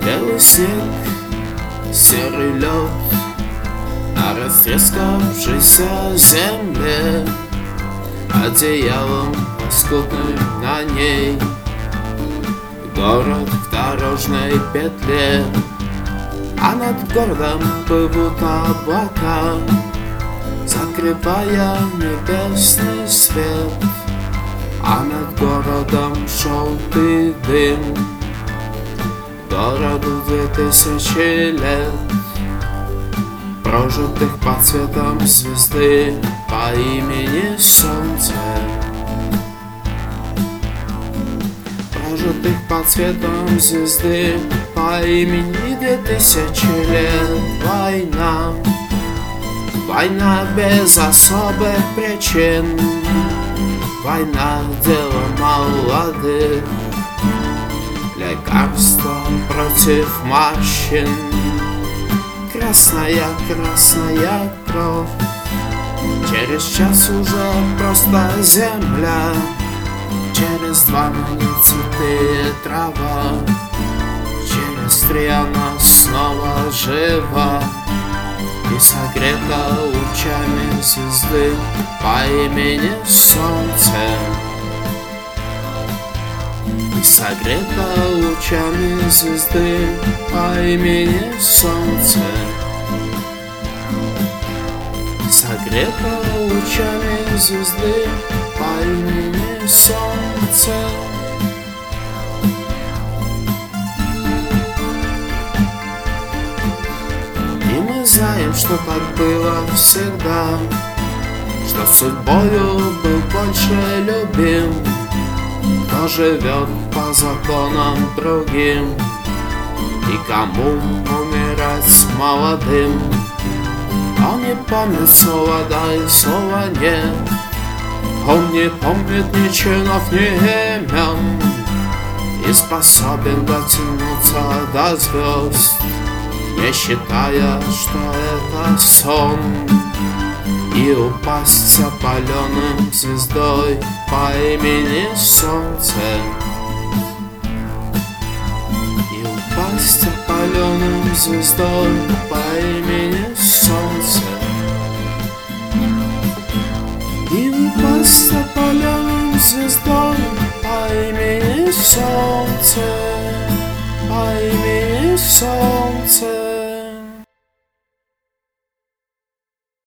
Белый снег, серый лед на растрескавшейся земле, одеялом лоскутным на ней город в дорожной петле, а над городом плывут облака, закрывая небесный свет, а над городом желтый дым. Городу 2000 лет, прожитых под цветом звезды по имени Солнце, прожитых под цветом звезды по имени 2000 лет. Война, война без особых причин, война дело молодых, лекарство против морщин. Красная, красная кровь, через час уже просто земля, через 2 не цветы и трава, через 3 она снова жива и согрета лучами звезды по имени Солнце, и согрета лучами звезды по имени Солнце, и согрета лучами звезды по имени Солнце. И мы знаем, что так было всегда, что судьбою был больше любим, кто живет по законам другим, и кому умирать молодым. Он не помнит слова да и слова нет, он не помнит ни чинов, ни имен, и способен дотянуться до звезд, не считая, что это сон, и упасть опаленным звездой по имени Солнце, и упасть опаленным звездой по имени Солнце, и упасть опаленным звездой по имени Солнце, по имени Солнце.